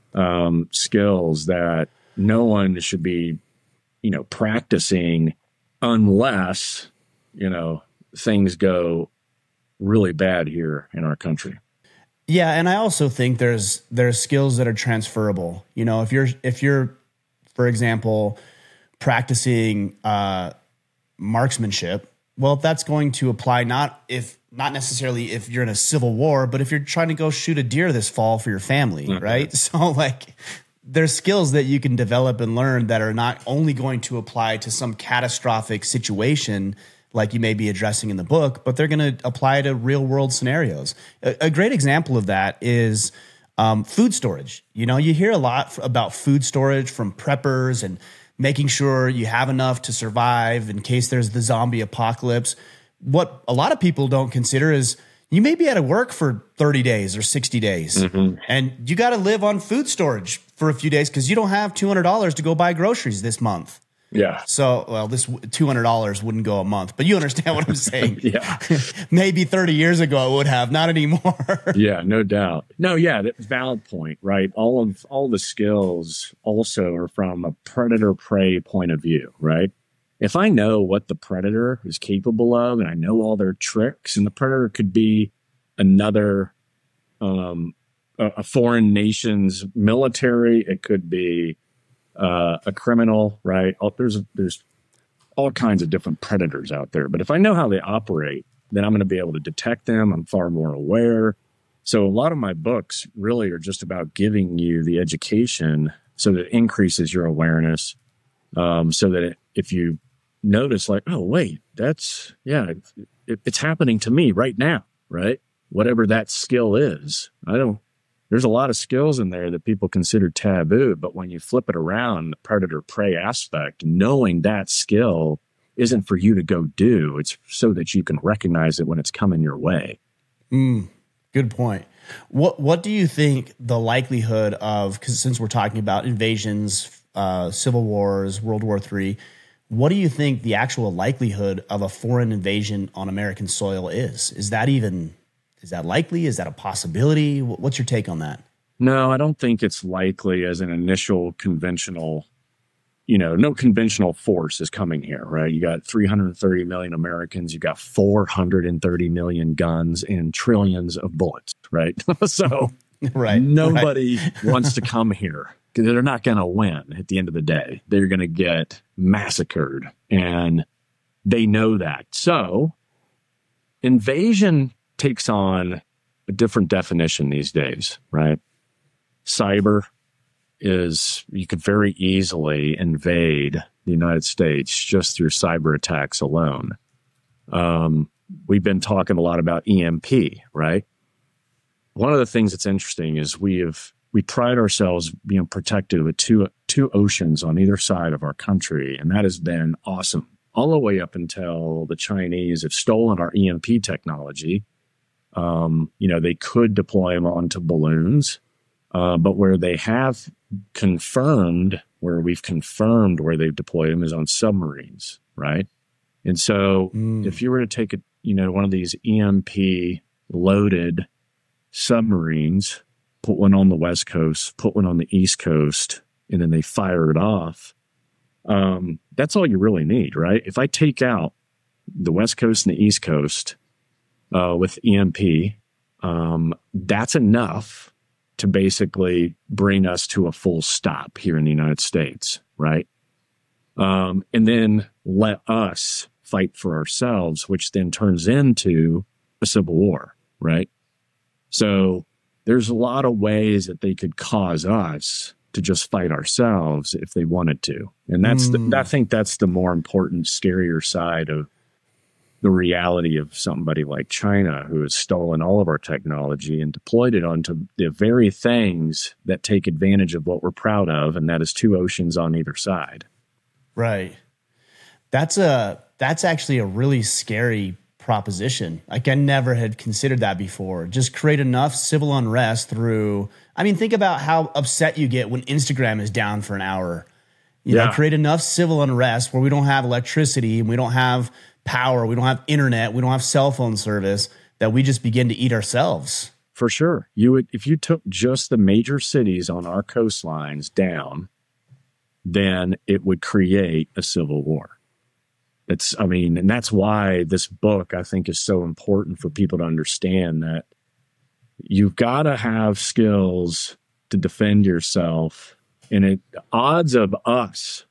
skills that no one should be, practicing unless, things go really bad here in our country. Yeah, and I also think there's skills that are transferable. If you're, for example, practicing marksmanship, well, that's going to apply not necessarily if you're in a civil war, but if you're trying to go shoot a deer this fall for your family, mm-hmm. right? So there's skills that you can develop and learn that are not only going to apply to some catastrophic situation like you may be addressing in the book, but they're going to apply to real world scenarios. A great example of that is food storage. You hear a lot about food storage from preppers and making sure you have enough to survive in case there's the zombie apocalypse. What a lot of people don't consider is you may be out of work for 30 days or 60 days, mm-hmm. and you got to live on food storage for a few days because you don't have $200 to go buy groceries this month. Yeah. So, this $200 wouldn't go a month, but you understand what I'm saying. Yeah. Maybe 30 years ago it would have, not anymore. Yeah, no doubt. No, yeah, that's a valid point, right? All the skills also are from a predator-prey point of view, right? If I know what the predator is capable of and I know all their tricks, and the predator could be another, a foreign nation's military, it could be a criminal, right? There's all kinds of different predators out there. But if I know how they operate, then I'm going to be able to detect them. I'm far more aware. So a lot of my books really are just about giving you the education so that it increases your awareness. So that if you notice oh, wait, it's happening to me right now, right? Whatever that skill is. There's a lot of skills in there that people consider taboo, but when you flip it around, the predator-prey aspect, knowing that skill isn't for you to go do. It's so that you can recognize it when it's coming your way. Good point. What do you think the likelihood of, because since we're talking about invasions, civil wars, World War III, what do you think the actual likelihood of a foreign invasion on American soil is? Is that likely? Is that a possibility? What's your take on that? No, I don't think it's likely as an initial conventional no conventional force is coming here, right? You got 330 million Americans, you got 430 million guns and trillions of bullets, right? So nobody wants to come here because they're not going to win at the end of the day. They're going to get massacred, and they know that. So invasion takes on a different definition these days, right? Cyber is, you could very easily invade the United States just through cyber attacks alone. We've been talking a lot about EMP, right? One of the things that's interesting is we pride ourselves being protected with two oceans on either side of our country, and that has been awesome all the way up until the Chinese have stolen our EMP technology. They could deploy them onto balloons, but where they have where we've confirmed where they've deployed them is on submarines, right? And so if you were to take one of these EMP loaded submarines, put one on the West Coast, put one on the East Coast, and then they fire it off, that's all you really need, right? If I take out the West Coast and the East Coast with EMP, that's enough to basically bring us to a full stop here in the United States, right? And then let us fight for ourselves, which then turns into a civil war, right? So there's a lot of ways that they could cause us to just fight ourselves if they wanted to. And I think that's the more important, scarier side of the reality of somebody like China, who has stolen all of our technology and deployed it onto the very things that take advantage of what we're proud of, and that is two oceans on either side. Right. That's actually a really scary proposition. Like, I never had considered that before. Just create enough civil unrest through, think about how upset you get when Instagram is down for an hour. You know, create enough civil unrest where we don't have electricity and we don't have power, we don't have internet, we don't have cell phone service, that we just begin to eat ourselves. For sure. If you took just the major cities on our coastlines down, then it would create a civil war. And that's why this book, I think, is so important for people to understand that you've got to have skills to defend yourself. And odds of us,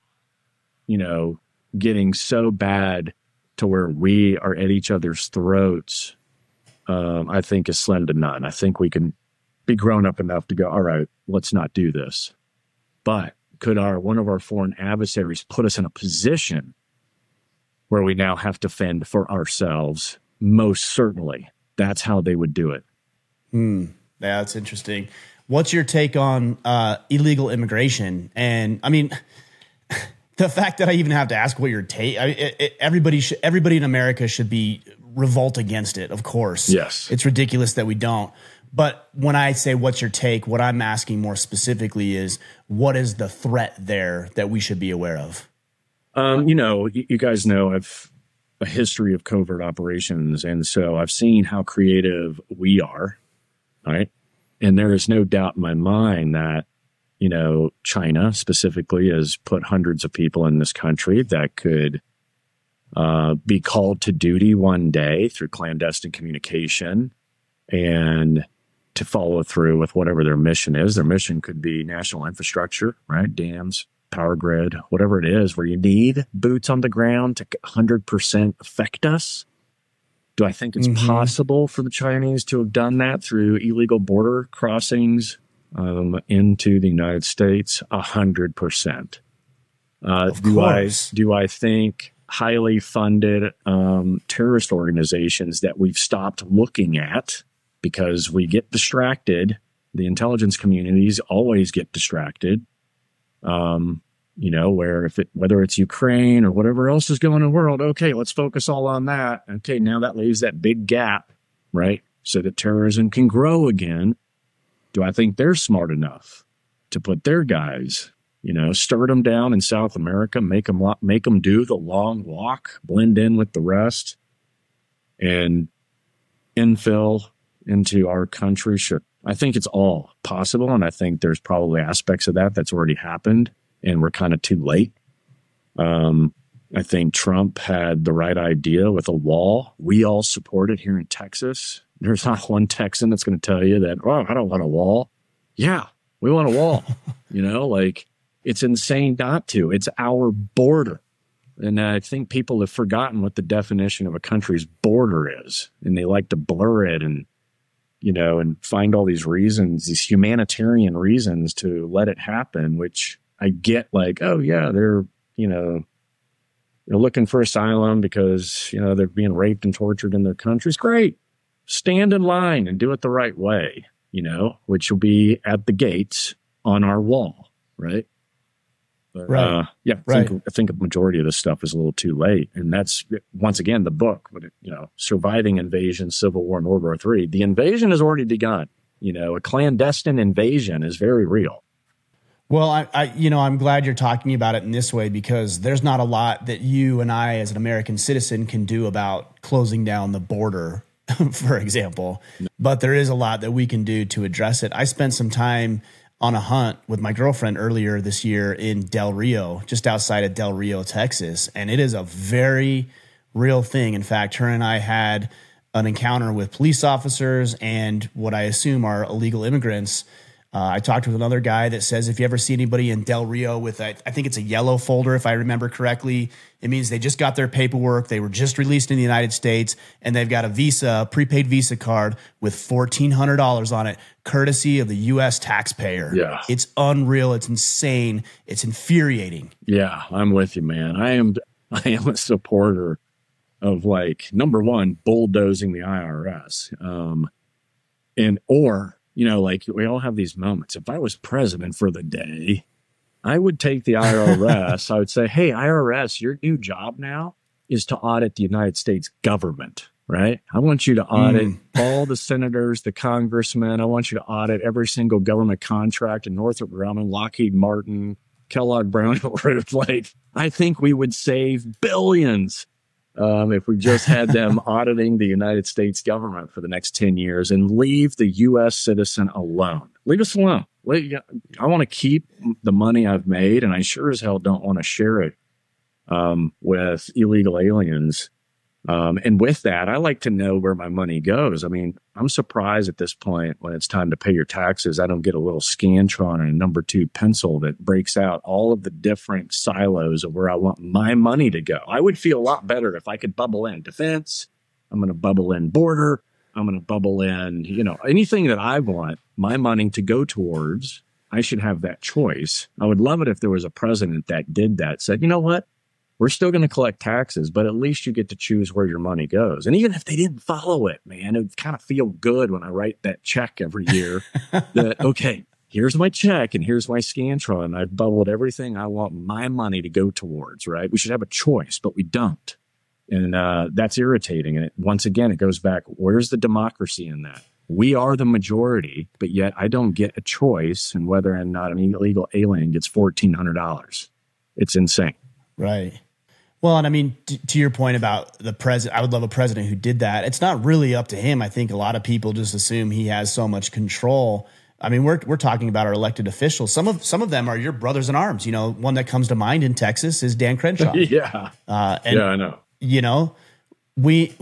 getting so bad to where we are at each other's throats, I think is slim to none. I think we can be grown up enough to go, all right, let's not do this. But could one of our foreign adversaries put us in a position where we now have to fend for ourselves? Most certainly. That's how they would do it. Yeah, that's interesting. What's your take on illegal immigration? And the fact that I even have to ask what your take, everybody in America should be revolt against it, of course. Yes. It's ridiculous that we don't. But when I say what's your take, what I'm asking more specifically is, what is the threat there that we should be aware of? You guys know I've a history of covert operations, and so I've seen how creative we are, right? And there is no doubt in my mind that China specifically has put hundreds of people in this country that could be called to duty one day through clandestine communication and to follow through with whatever their mission is. Their mission could be national infrastructure, right? Dams, power grid, whatever it is, where you need boots on the ground to 100% affect us. Do I think it's possible for the Chinese to have done that through illegal border crossings into the United States? 100%. Do I think highly funded terrorist organizations that we've stopped looking at because we get distracted? The intelligence communities always get distracted. Whether it's Ukraine or whatever else is going on in the world, okay, let's focus all on that. Okay, now that leaves that big gap, right? So that terrorism can grow again. Do I think they're smart enough to put their guys, stir them down in South America, make them do the long walk, blend in with the rest, and infill into our country? Sure. I think it's all possible, and I think there's probably aspects of that that's already happened, and we're kind of too late I think Trump had the right idea with a wall. We all support it here in Texas. There's not one Texan that's going to tell you that, oh, I don't want a wall. Yeah, we want a wall. Like it's insane not to. It's our border. And I think people have forgotten what the definition of a country's border is. And they like to blur it and find all these reasons, these humanitarian reasons to let it happen, which I get like, oh, yeah, they're looking for asylum because, they're being raped and tortured in their countries. Great. Stand in line and do it the right way, which will be at the gates on our wall. Right. But, right. I think a majority of this stuff is a little too late. And that's, once again, the book, Surviving Invasion, Civil War, and World War III. The invasion has already begun. A clandestine invasion is very real. Well, I'm glad you're talking about it in this way because there's not a lot that you and I as an American citizen can do about closing down the border, for example. But there is a lot that we can do to address it. I spent some time on a hunt with my girlfriend earlier this year in Del Rio, just outside of Del Rio, Texas. And it is a very real thing. In fact, her and I had an encounter with police officers and what I assume are illegal immigrants. I talked with another guy that says if you ever see anybody in Del Rio with, I think it's a yellow folder, if I remember correctly, it means they just got their paperwork. They were just released in the United States and they've got a prepaid Visa card with $1,400 on it, courtesy of the U.S. taxpayer. Yeah. It's unreal. It's insane. It's infuriating. Yeah, I'm with you, man. I am a supporter of number one, bulldozing the IRS. We all have these moments. If I was president for the day, I would take the IRS. I would say, hey, IRS, your new job now is to audit the United States government, right? I want you to audit all the senators, the congressmen. I want you to audit every single government contract in Northrop Grumman, Lockheed Martin, Kellogg Brown. I think we would save billions if we just had them auditing the United States government for the next 10 years and leave the U.S. citizen alone. Leave us alone. I want to keep the money I've made, and I sure as hell don't want to share it with illegal aliens. And with that, I like to know where my money goes. I mean, I'm surprised at this point when it's time to pay your taxes, I don't get a little Scantron and a number 2 pencil that breaks out all of the different silos of where I want my money to go. I would feel a lot better if I could bubble in defense. I'm going to bubble in border. I'm going to bubble in, anything that I want my money to go towards. I should have that choice. I would love it if there was a president that did that, said, you know what? We're still going to collect taxes, but at least you get to choose where your money goes. And even if they didn't follow it, man, it would kind of feel good when I write that check every year that, okay, here's my check and here's my Scantron. I've bubbled everything I want my money to go towards, right? We should have a choice, but we don't. And that's irritating. And once again, it goes back, where's the democracy in that? We are the majority, but yet I don't get a choice in whether or not an illegal alien gets $1,400. It's insane. Right. Well, and I mean, to your point about the president, I would love a president who did that. It's not really up to him. I think a lot of people just assume he has so much control. I mean, we're talking about our elected officials. Some of them are your brothers in arms. One that comes to mind in Texas is Dan Crenshaw. Yeah. Yeah, I know. We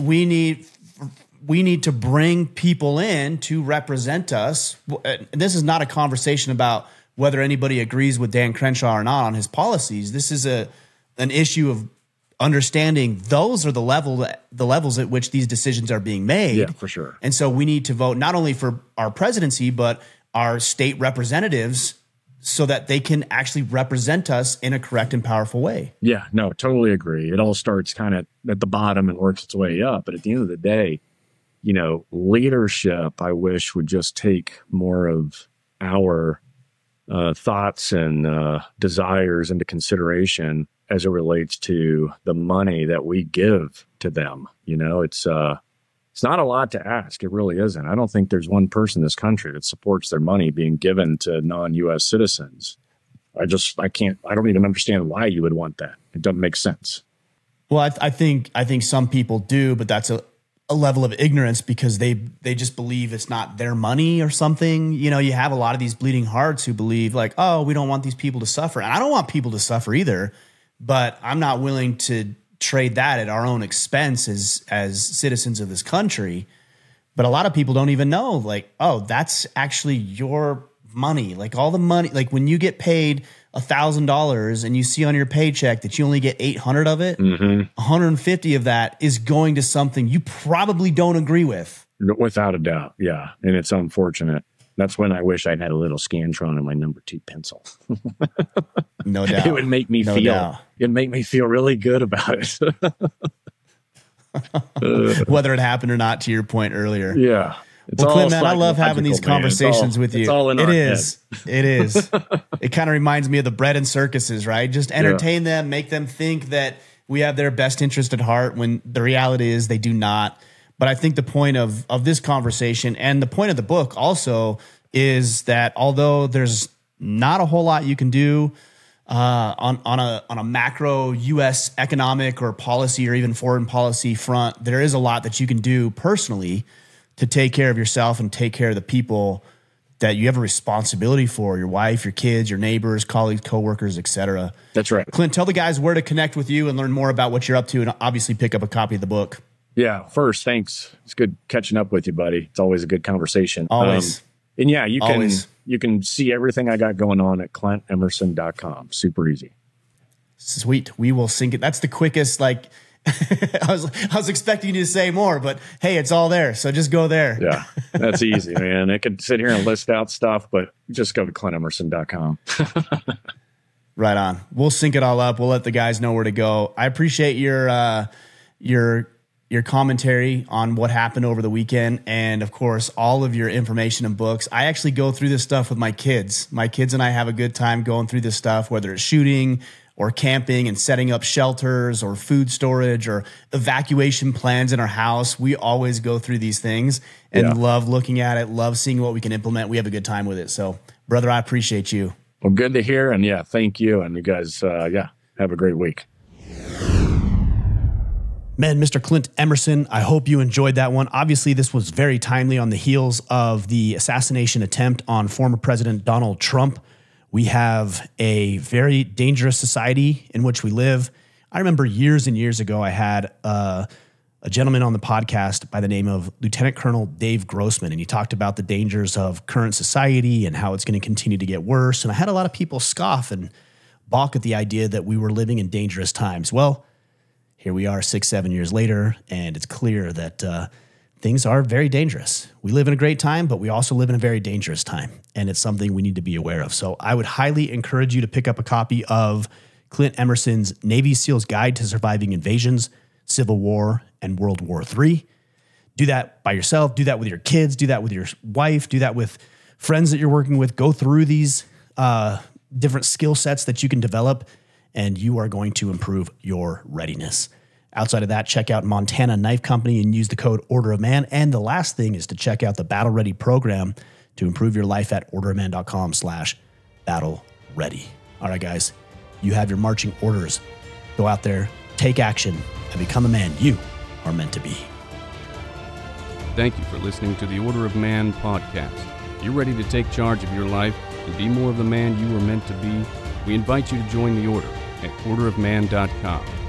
need to bring people in to represent us. And this is not a conversation about whether anybody agrees with Dan Crenshaw or not on his policies. This is an issue of understanding those are the levels at which these decisions are being made. Yeah, for sure. And so we need to vote not only for our presidency, but our state representatives so that they can actually represent us in a correct and powerful way. Yeah, no, totally agree. It all starts kind of at the bottom and works its way up. But at the end of the day, leadership, I wish, would just take more of our thoughts and desires into consideration as it relates to the money that we give to them. It's not a lot to ask. It really isn't. I don't think there's one person in this country that supports their money being given to non-U.S. citizens. I don't even understand why you would want that. It doesn't make sense. Well, I think some people do, but that's a level of ignorance because they just believe it's not their money or something. You have a lot of these bleeding hearts who believe like, oh, we don't want these people to suffer. And I don't want people to suffer either. but I'm not willing to trade that at our own expense as citizens of this country. But a lot of people don't even know, like, oh, that's actually your money. Like all the money, like when you get paid $1,000 and you see on your paycheck that you only get 800 of it, 150 of that is going to something you probably don't agree with. Without a doubt. Yeah. And it's unfortunate. That's when I wish I'd had a little Scantron in my number 2 pencil. No doubt. It would make me it'd make me feel really good about it. Whether it happened or not, to your point earlier. Yeah. Well, Clint, man, I love having these conversations with you. It's all in our head. It is. It kind of reminds me of the bread and circuses, right? Just entertain them, make them think that we have their best interest at heart when the reality is they do not. But I think the point of this conversation and the point of the book also is that although there's not a whole lot you can do on a macro U.S. economic or policy or even foreign policy front, there is a lot that you can do personally to take care of yourself and take care of the people that you have a responsibility for, your wife, your kids, your neighbors, colleagues, coworkers, etc. That's right. Clint, tell the guys where to connect with you and learn more about what you're up to, and obviously pick up a copy of the book. Yeah. First, thanks. It's good catching up with you, buddy. It's always a good conversation. Always. And yeah, you can see everything I got going on at ClintEmerson.com. Super easy. Sweet. We will sync it. That's the quickest, like, I was expecting you to say more, but hey, it's all there. So just go there. Yeah, that's easy, man. I could sit here and list out stuff, but just go to ClintEmerson.com. Right on. We'll sync it all up. We'll let the guys know where to go. I appreciate your commentary on what happened over the weekend, and of course, all of your information and books. I actually go through this stuff with my kids. My kids and I have a good time going through this stuff, whether it's shooting or camping and setting up shelters or food storage or evacuation plans in our house. We always go through these things and love looking at it, love seeing what we can implement. We have a good time with it. So, brother, I appreciate you. Well, good to hear. And yeah, thank you. And you guys, have a great week. Man, Mr. Clint Emerson, I hope you enjoyed that one. Obviously, this was very timely on the heels of the assassination attempt on former President Donald Trump. We have a very dangerous society in which we live. I remember years and years ago, I had a gentleman on the podcast by the name of Lieutenant Colonel Dave Grossman, and he talked about the dangers of current society and how it's going to continue to get worse. And I had a lot of people scoff and balk at the idea that we were living in dangerous times. Well, here we are 6-7 years later, and it's clear that things are very dangerous. We live in a great time, but we also live in a very dangerous time, and it's something we need to be aware of. So I would highly encourage you to pick up a copy of Clint Emerson's Navy SEAL's Guide to Surviving Invasions, Civil War, and World War III. Do that by yourself. Do that with your kids. Do that with your wife. Do that with friends that you're working with. Go through these different skill sets that you can develop, and you are going to improve your readiness. Outside of that, check out Montana Knife Company and use the code Order of Man. And the last thing is to check out the Battle Ready program to improve your life at orderofman.com/battle ready. All right, guys, you have your marching orders. Go out there, take action, and become the man you are meant to be. Thank you for listening to the Order of Man podcast. If you're ready to take charge of your life and be more of the man you were meant to be, we invite you to join the Order at orderofman.com.